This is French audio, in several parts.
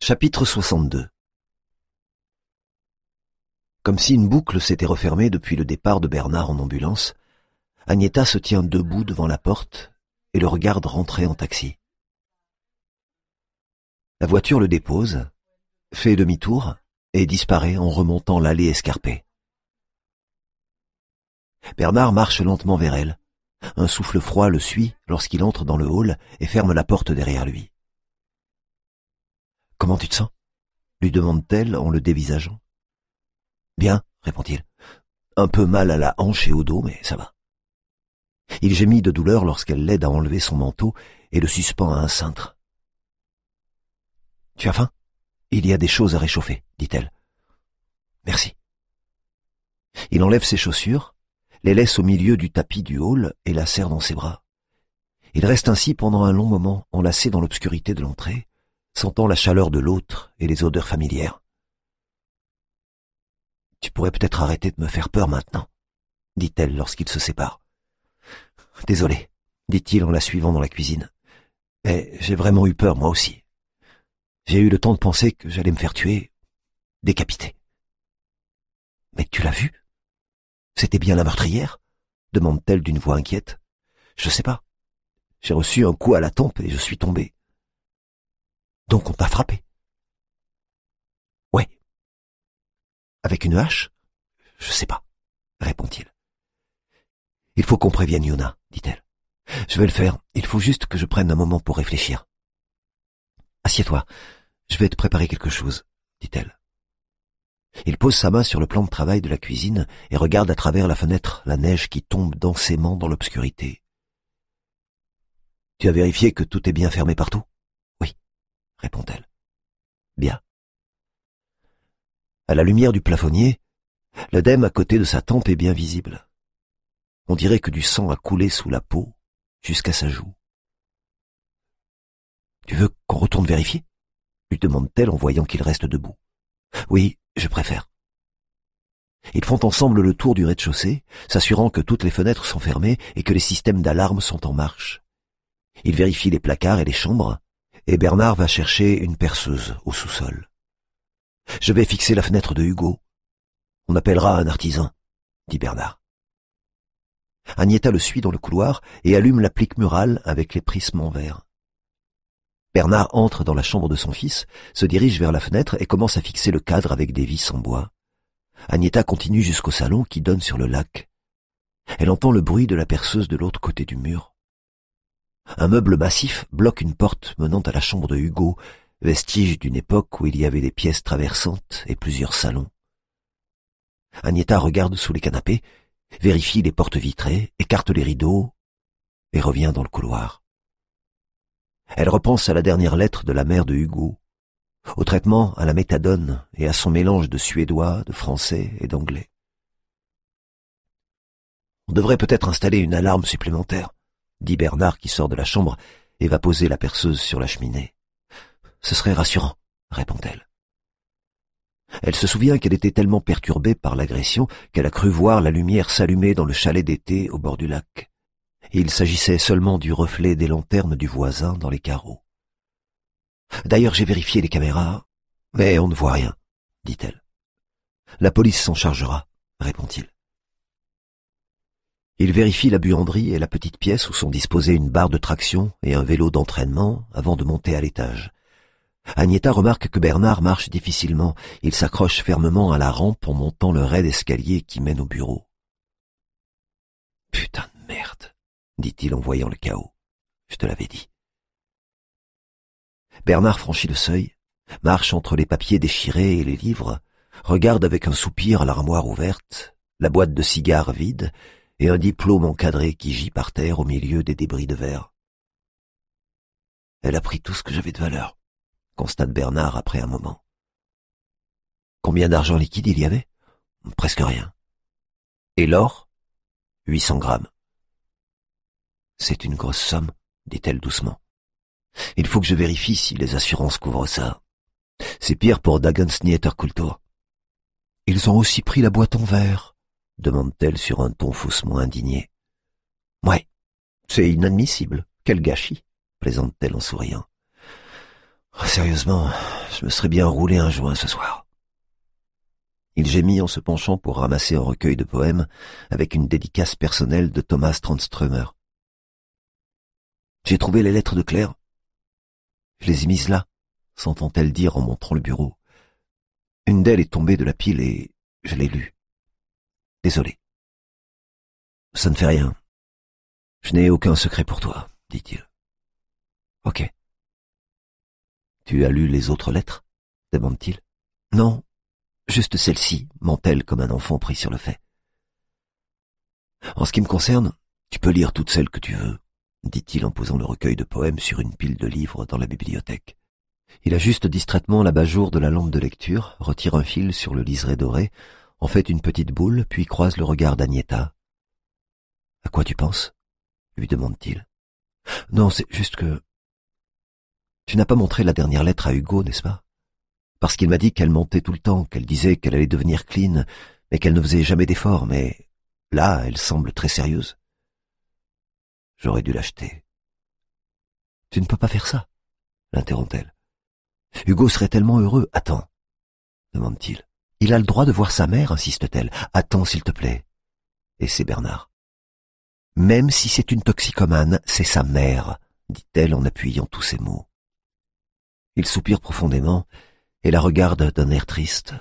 Chapitre 62. Comme si une boucle s'était refermée depuis le départ de Bernard en ambulance, Agnetta se tient debout devant la porte et le regarde rentrer en taxi. La voiture le dépose, fait demi-tour et disparaît en remontant l'allée escarpée. Bernard marche lentement vers elle. Un souffle froid le suit lorsqu'il entre dans le hall et ferme la porte derrière lui. « Comment tu te sens ?» lui demande-t-elle en le dévisageant. « Bien, » répond-il. « Un peu mal à la hanche et au dos, mais ça va. » Il gémit de douleur lorsqu'elle l'aide à enlever son manteau et le suspend à un cintre. « Tu as faim ? Il y a des choses à réchauffer, » dit-elle. « Merci. » Il enlève ses chaussures, les laisse au milieu du tapis du hall et la serre dans ses bras. Il reste ainsi pendant un long moment, enlacé dans l'obscurité de l'entrée, sentant la chaleur de l'autre et les odeurs familières. « Tu pourrais peut-être arrêter de me faire peur maintenant, » dit-elle lorsqu'ils se séparent. « Désolé, » dit-il en la suivant dans la cuisine. « Mais j'ai vraiment eu peur, moi aussi. J'ai eu le temps de penser que j'allais me faire tuer, décapiter. »« Mais tu l'as vu ? C'était bien la meurtrière ?» demande-t-elle d'une voix inquiète. « Je sais pas. J'ai reçu un coup à la tempe et je suis tombé. »« Donc on t'a frappé ?»« Ouais. »« Avec une hache ? Je sais pas, » répond-il. « Il faut qu'on prévienne Yuna, » dit-elle. « Je vais le faire, il faut juste que je prenne un moment pour réfléchir. »« Assieds-toi, je vais te préparer quelque chose, » dit-elle. Il pose sa main sur le plan de travail de la cuisine et regarde à travers la fenêtre la neige qui tombe densément dans l'obscurité. « Tu as vérifié que tout est bien fermé partout ? » ?»« Oui, » répond-elle. « Bien. » À la lumière du plafonnier, l'œdème à côté de sa tempe est bien visible. On dirait que du sang a coulé sous la peau jusqu'à sa joue. « Tu veux qu'on retourne vérifier ?» lui demande-t-elle en voyant qu'il reste debout. « Oui, je préfère. » Ils font ensemble le tour du rez-de-chaussée, s'assurant que toutes les fenêtres sont fermées et que les systèmes d'alarme sont en marche. Ils vérifient les placards et les chambres, et Bernard va chercher une perceuse au sous-sol. « Je vais fixer la fenêtre de Hugo. On appellera un artisan, » dit Bernard. Agnetta le suit dans le couloir et allume l'applique murale avec les prismes en verre. Bernard entre dans la chambre de son fils, se dirige vers la fenêtre et commence à fixer le cadre avec des vis en bois. Agnetta continue jusqu'au salon qui donne sur le lac. Elle entend le bruit de la perceuse de l'autre côté du mur. Un meuble massif bloque une porte menant à la chambre de Hugo, vestige d'une époque où il y avait des pièces traversantes et plusieurs salons. Agnetta regarde sous les canapés, vérifie les portes vitrées, écarte les rideaux et revient dans le couloir. Elle repense à la dernière lettre de la mère de Hugo, au traitement à la méthadone et à son mélange de suédois, de français et d'anglais. « On devrait peut-être installer une alarme supplémentaire, » dit Bernard qui sort de la chambre et va poser la perceuse sur la cheminée. « Ce serait rassurant, » répond-elle. Elle se souvient qu'elle était tellement perturbée par l'agression qu'elle a cru voir la lumière s'allumer dans le chalet d'été au bord du lac. Et il s'agissait seulement du reflet des lanternes du voisin dans les carreaux. « D'ailleurs, j'ai vérifié les caméras, mais on ne voit rien, » dit-elle. « La police s'en chargera, » répond-il. Il vérifie la buanderie et la petite pièce où sont disposées une barre de traction et un vélo d'entraînement avant de monter à l'étage. Agnetta remarque que Bernard marche difficilement. Il s'accroche fermement à la rampe en montant le raide escalier qui mène au bureau. « Putain de merde !» dit-il en voyant le chaos. « Je te l'avais dit. » Bernard franchit le seuil, marche entre les papiers déchirés et les livres, regarde avec un soupir l'armoire ouverte, la boîte de cigares vide et un diplôme encadré qui gît par terre au milieu des débris de verre. « Elle a pris tout ce que j'avais de valeur, » constate Bernard après un moment. « Combien d'argent liquide il y avait ? » ?»« Presque rien. »« Et l'or ? » ?»« 800 grammes. » « C'est une grosse somme, » dit-elle doucement. « Il faut que je vérifie si les assurances couvrent ça. C'est pire pour Dagensnieter-Kultur. »« Ils ont aussi pris la boîte en verre ?» demande-t-elle sur un ton faussement indigné. « Ouais, c'est inadmissible. Quel gâchis !» plaisante-t-elle en souriant. « Sérieusement, je me serais bien roulé un joint ce soir. Il gémit en se penchant pour ramasser un recueil de poèmes avec une dédicace personnelle de Thomas Tranströmer. J'ai trouvé les lettres de Claire. Je les ai mises là, s'entend-elle dire en montrant le bureau. Une d'elles est tombée de la pile et je l'ai lue. Désolé. Ça ne fait rien. Je n'ai aucun secret pour toi, dit-il. Ok. Tu as lu les autres lettres? Demande-t-il. Non, juste celle-ci, ment-elle comme un enfant pris sur le fait. En ce qui me concerne, tu peux lire toutes celles que tu veux, dit-il en posant le recueil de poèmes sur une pile de livres dans la bibliothèque. Il ajuste distraitement l'abat-jour de la lampe de lecture, retire un fil sur le liseré doré, en fait une petite boule, puis croise le regard d'Agneta. « À quoi tu penses ?» lui demande-t-il. « Non, c'est juste que... Tu n'as pas montré la dernière lettre à Hugo, n'est-ce pas? Parce qu'il m'a dit qu'elle mentait tout le temps, qu'elle disait qu'elle allait devenir clean, mais qu'elle ne faisait jamais d'efforts, mais là, elle semble très sérieuse. J'aurais dû l'acheter. »« Tu ne peux pas faire ça, l'interrompt-elle. Hugo serait tellement heureux. Attends, demande-t-il. Il a le droit de voir sa mère, insiste-t-elle. Attends, s'il te plaît. Et c'est Bernard. Même si c'est une toxicomane, c'est sa mère, dit-elle en appuyant tous ses mots. Il soupire profondément et la regarde d'un air triste.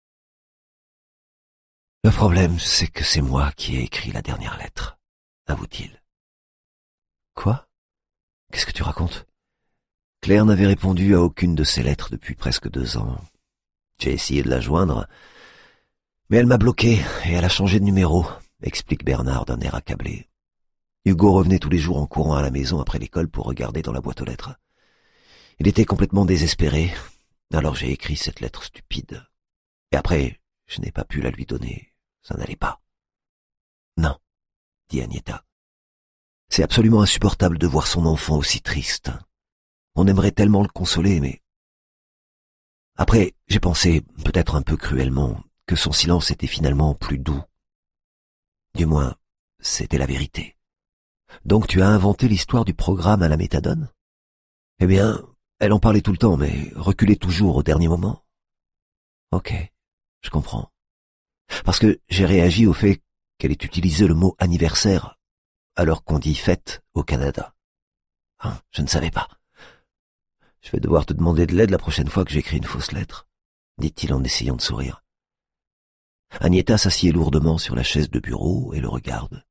Le problème, c'est que c'est moi qui ai écrit la dernière lettre, avoue-t-il. Quoi? Qu'est-ce que tu racontes? Claire n'avait répondu à aucune de ses lettres depuis presque 2 ans. J'ai essayé de la joindre, mais elle m'a bloqué et elle a changé de numéro, explique Bernard d'un air accablé. Hugo revenait tous les jours en courant à la maison après l'école pour regarder dans la boîte aux lettres. Il était complètement désespéré, alors j'ai écrit cette lettre stupide. Et après, je n'ai pas pu la lui donner, ça n'allait pas. Non, dit Agneta. C'est absolument insupportable de voir son enfant aussi triste. On aimerait tellement le consoler, mais... Après, j'ai pensé, peut-être un peu cruellement, que son silence était finalement plus doux. Du moins, c'était la vérité. Donc tu as inventé l'histoire du programme à la méthadone? Eh bien, elle en parlait tout le temps, mais reculait toujours au dernier moment. Ok, je comprends. Parce que j'ai réagi au fait qu'elle ait utilisé le mot anniversaire alors qu'on dit fête au Canada. Hein, je ne savais pas. Je vais devoir te demander de l'aide la prochaine fois que j'écris une fausse lettre, dit-il en essayant de sourire. Agneta s'assied lourdement sur la chaise de bureau et le regarde.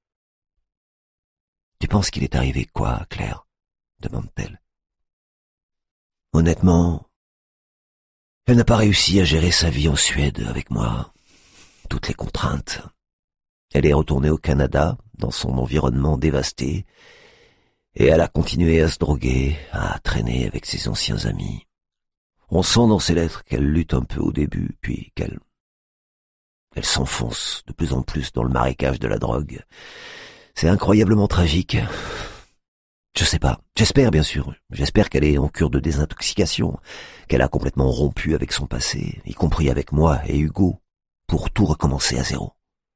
Tu penses qu'il est arrivé quoi, Claire? Demande-t-elle. Honnêtement, elle n'a pas réussi à gérer sa vie en Suède avec moi. Toutes les contraintes. Elle est retournée au Canada, dans son environnement dévasté, et elle a continué à se droguer, à traîner avec ses anciens amis. On sent dans ses lettres qu'elle lutte un peu au début, puis qu'elle s'enfonce de plus en plus dans le marécage de la drogue. C'est incroyablement tragique. Je sais pas. J'espère, bien sûr. J'espère qu'elle est en cure de désintoxication, qu'elle a complètement rompu avec son passé, y compris avec moi et Hugo, pour tout recommencer à zéro.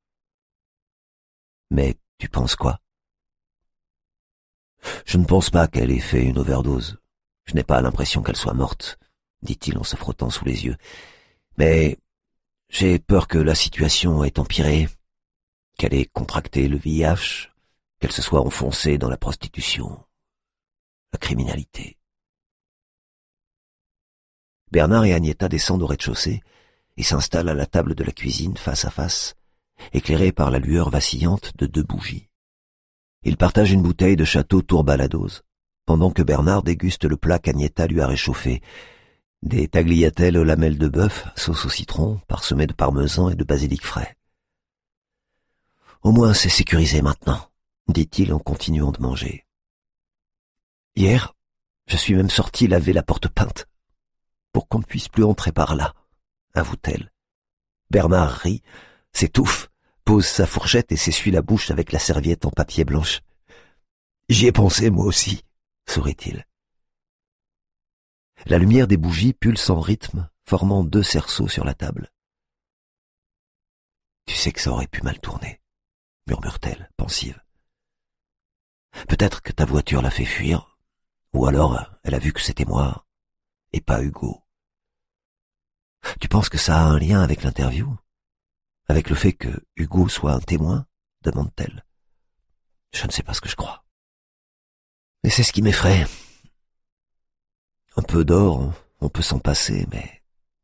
Mais tu penses quoi? Je ne pense pas qu'elle ait fait une overdose. Je n'ai pas l'impression qu'elle soit morte, dit-il en se frottant sous les yeux. Mais j'ai peur que la situation ait empiré, qu'elle ait contracté le VIH, qu'elle se soit enfoncée dans la prostitution, la criminalité. Bernard et Agneta descendent au rez-de-chaussée et s'installent à la table de la cuisine face à face, éclairés par la lueur vacillante de 2 bougies. Ils partagent une bouteille de Château Tourbalados, pendant que Bernard déguste le plat qu'Agneta lui a réchauffé, des tagliatelles aux lamelles de bœuf, sauce au citron, parsemées de parmesan et de basilic frais. Au moins c'est sécurisé maintenant, dit-il en continuant de manger. Hier, je suis même sorti laver la porte peinte, pour qu'on ne puisse plus entrer par là, avoue-t-elle. Bernard rit, s'étouffe, pose sa fourchette et s'essuie la bouche avec la serviette en papier blanche. J'y ai pensé, moi aussi, sourit-il. La lumière des bougies pulse en rythme, formant 2 cerceaux sur la table. Tu sais que ça aurait pu mal tourner, murmure-t-elle, pensive. Peut-être que ta voiture l'a fait fuir, ou alors elle a vu que c'était moi, et pas Hugo. penses que ça a un lien avec l'interview? Avec le fait que Hugo soit un témoin? Demande-t-elle. Je ne sais pas ce que je crois. Et c'est ce qui m'effraie. Un peu d'or, on peut s'en passer, mais...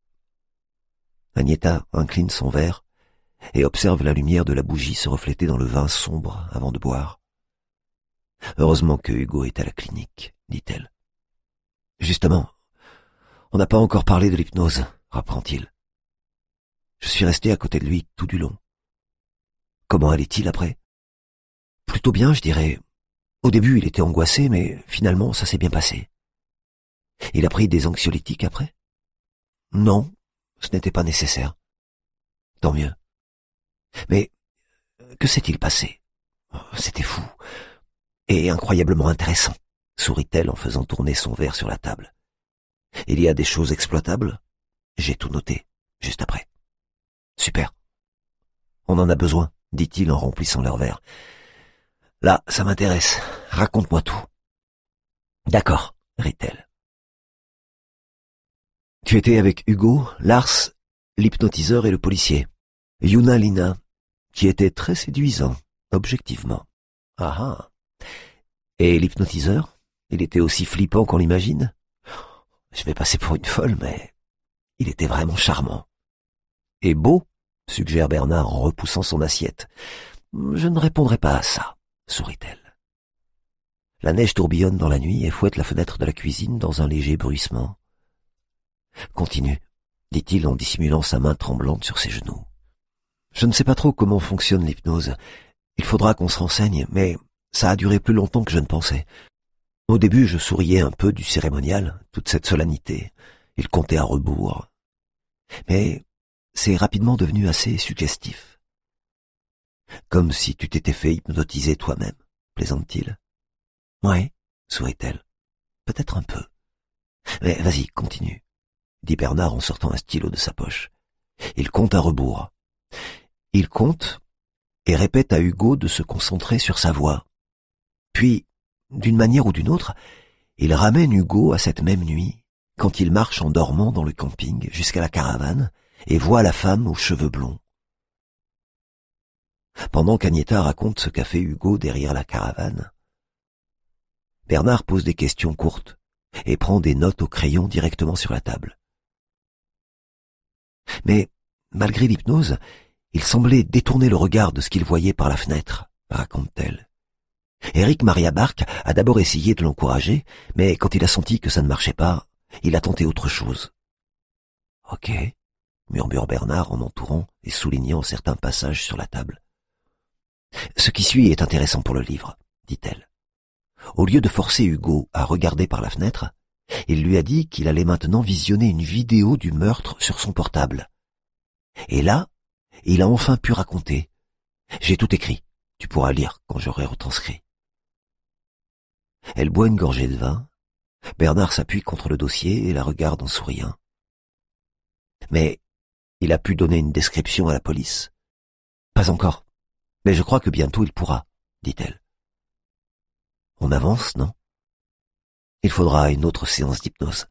Agneta incline son verre et observe la lumière de la bougie se refléter dans le vin sombre avant de boire. Heureusement que Hugo est à la clinique, dit-elle. Justement, on n'a pas encore parlé de l'hypnose, reprend-il. Je suis resté à côté de lui tout du long. Comment allait-il après? Plutôt bien, je dirais. Au début, il était angoissé, mais finalement, ça s'est bien passé. Il a pris des anxiolytiques après? Non, ce n'était pas nécessaire. Tant mieux. Mais que s'est-il passé? C'était fou et incroyablement intéressant, sourit-elle en faisant tourner son verre sur la table. Il y a des choses exploitables? J'ai tout noté, juste après. Super. On en a besoin, dit-il en remplissant leur verre. Là, ça m'intéresse. Raconte-moi tout. D'accord, rit-elle. Tu étais avec Hugo, Lars, l'hypnotiseur et le policier. Yuna Lina, qui était très séduisant, objectivement. Ah ah. Et l'hypnotiseur? Il était aussi flippant qu'on l'imagine? Je vais passer pour une folle, mais il était vraiment charmant. Et beau, suggère Bernard en repoussant son assiette. Je ne répondrai pas à ça, sourit-elle. La neige tourbillonne dans la nuit et fouette la fenêtre de la cuisine dans un léger bruissement. Continue, dit-il en dissimulant sa main tremblante sur ses genoux. Je ne sais pas trop comment fonctionne l'hypnose. Il faudra qu'on se renseigne, mais ça a duré plus longtemps que je ne pensais. Au début, je souriais un peu du cérémonial, toute cette solennité. Il comptait à rebours. Mais c'est rapidement devenu assez suggestif. Comme si tu t'étais fait hypnotiser toi-même, plaisante-t-il. Ouais, sourit-elle. Peut-être un peu. Mais vas-y, continue, dit Bernard en sortant un stylo de sa poche. Il compte à rebours. Il compte et répète à Hugo de se concentrer sur sa voix. Puis, d'une manière ou d'une autre, il ramène Hugo à cette même nuit, quand il marche en dormant dans le camping jusqu'à la caravane et voit la femme aux cheveux blonds. Pendant qu'Agneta raconte ce qu'a fait Hugo derrière la caravane, Bernard pose des questions courtes et prend des notes au crayon directement sur la table. Mais, malgré l'hypnose, il semblait détourner le regard de ce qu'il voyait par la fenêtre, raconte-t-elle. Éric Maria Barque a d'abord essayé de l'encourager, mais quand il a senti que ça ne marchait pas, il a tenté autre chose. « Ok », murmure Bernard en entourant et soulignant certains passages sur la table. « Ce qui suit est intéressant pour le livre, » dit-elle. Au lieu de forcer Hugo à regarder par la fenêtre, il lui a dit qu'il allait maintenant visionner une vidéo du meurtre sur son portable. Et là, il a enfin pu raconter. « J'ai tout écrit, tu pourras lire quand j'aurai retranscrit. » Elle boit une gorgée de vin. Bernard s'appuie contre le dossier et la regarde en souriant. Mais il a pu donner une description à la police? Pas encore, mais je crois que bientôt il pourra, dit-elle. On avance, non? Il faudra une autre séance d'hypnose.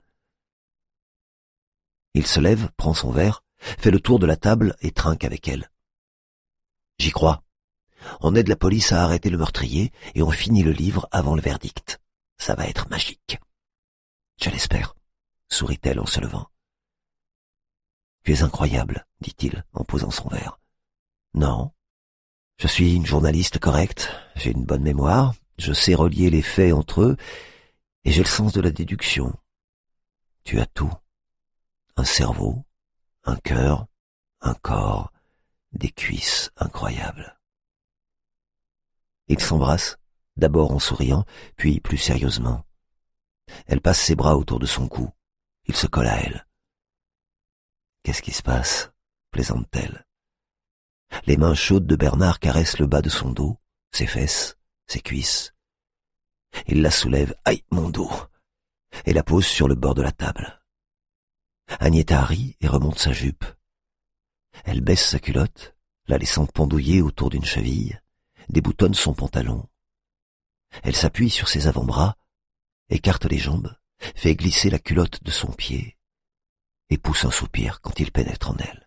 Il se lève, prend son verre, fait le tour de la table et trinque avec elle. J'y crois. On aide la police à arrêter le meurtrier et on finit le livre avant le verdict. Ça va être magique. Je l'espère, sourit-elle en se levant. Tu es incroyable, dit-il en posant son verre. Non, je suis une journaliste correcte, j'ai une bonne mémoire, je sais relier les faits entre eux et j'ai le sens de la déduction. Tu as tout. Un cerveau, un cœur, un corps, des cuisses incroyables. Ils s'embrassent, d'abord en souriant, puis plus sérieusement. Elle passe ses bras autour de son cou. Il se colle à elle. Qu'est-ce qui se passe? Plaisante-t-elle. Les mains chaudes de Bernard caressent le bas de son dos, ses fesses, ses cuisses. Il la soulève. Aïe, mon dos! Et la pose sur le bord de la table. Agneta rit et remonte sa jupe. Elle baisse sa culotte, la laissant pendouiller autour d'une cheville, déboutonne son pantalon. Elle s'appuie sur ses avant-bras, écarte les jambes, fait glisser la culotte de son pied. et pousse un soupir quand il pénètre en elle.